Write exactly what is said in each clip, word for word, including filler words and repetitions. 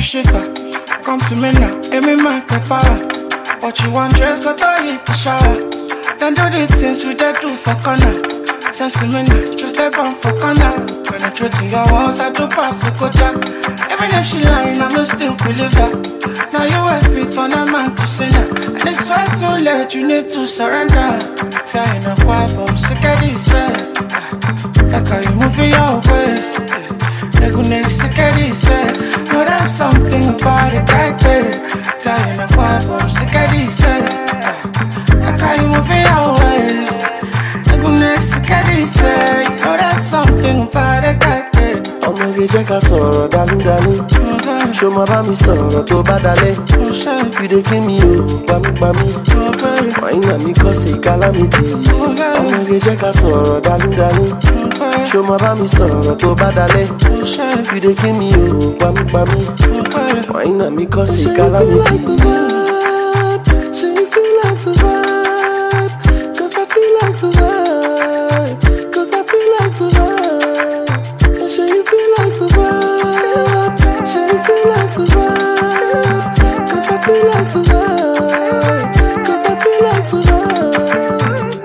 shiver. Come to me now, let me make a power. What you want, dress, got to hit the shower. Then do the things we dey do for corner. Sense me now, just step on for corner. Penetrating your walls, I do pass the cocha. Even if she lying, I'ma still believe her. Now you have fit on a man to say that. And it's far too late, you need to surrender. Flying a quiet bomb, sick of this, eh. Like how you move your waist. They go next, sick of this, eh. No, there's something about it right there. Flying a quiet bomb, sick of this, eh. Like how you move your waist. They go next, sick of this, eh. No, there's something about it right there. Ọmọ ge jẹ́ ká sọ̀rọ̀ dálúdálú. Ṣo ma bá mi sọ̀rọ̀ tó bá dalẹ̀? You dey kill me o, gbamígbamí. Wàyínà mi kọ́ sí calamity. Ọmọ ge jẹ́ ká sọ̀rọ̀ dálúdálú. Ṣo ma bá mi sọ̀rọ̀ tó bá dalẹ̀? You dey kill me o, gbamígbamí. Wàyínà mi kọ́ sí calamity. Ṣé you feel like the vibe? Cause I feel like the vibe. Cause I feel like the vibe. Should you feel like the vibe? Should you feel like the vibe? Cause I feel like the vibe. Cause I feel like the vibe.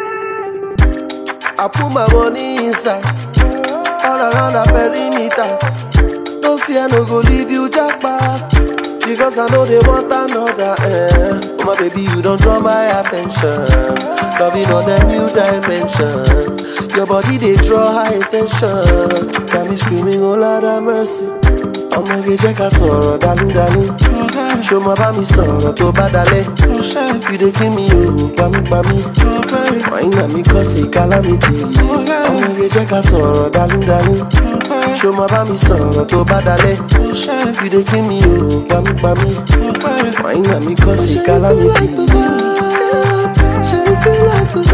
I put my money inside, all around the perimeters. No fear, no go leave you jackpot. Because I know they want another eh. Oh my baby, you don't draw my attention. Loving on a new dimension. Your body they draw high attention. Got me screaming, oh Lord have mercy. Ọmọ ge jẹ́ ká sọ̀rọ̀ dálúdálú. Ṣo ma bá mi sọ̀rọ̀ tó bá dalẹ̀? You dey kill me o, gbamígbamí. Wàyínà mi kọ́ sí calamity. Ọmọ ge jẹ́ ká sọ̀rọ̀ dálúdálú. Ṣo ma bá mi sọ̀rọ̀ tó bá dalẹ̀? You dey kill me o, gbamígbamí. Wàyínà mi kọ́ sí calamity. Should you feel like the vibe?